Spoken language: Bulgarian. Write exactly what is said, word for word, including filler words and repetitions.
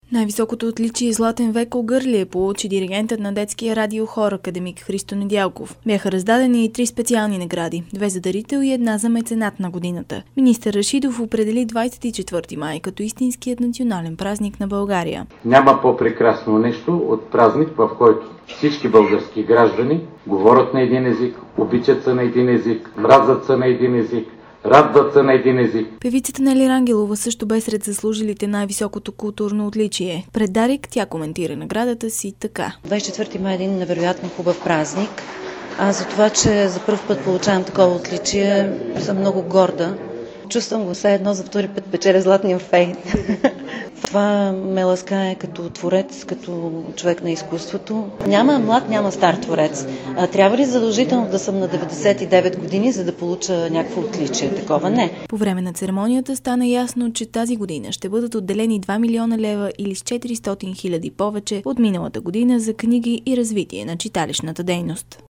Най-високото отличие Златен век Огърлие получи диригентът на детския радиохор академик Христо Недялков. Бяха раздадени и три специални награди – две за дарител и една за меценат на годината. Министър Рашидов определи двадесет и четвърти май като истинският национален празник на България. Няма по-прекрасно нещо от празник, в който всички български граждани говорят на един език, обичат се на един език, мразят се на един език, радват се на един език. Певицата Нели Рангелова също бе сред заслужилите най-високото културно отличие. Пред Дарик тя коментира наградата си така. двадесет и четвърти май е един невероятно хубав празник. А за това, че за първ път получавам такова отличие, съм много горда. Чувствам го все едно за втори път печеля Златния Орфей. Това ме ласкае като творец, като човек на изкуството. Няма млад, няма стар творец. А трябва ли задължително да съм на деветдесет и девет години, за да получа някакво отличие? Такова не. По време на церемонията стана ясно, че тази година ще бъдат отделени два милиона лева или с четиристотин хиляди повече от миналата година за книги и развитие на читалищната дейност.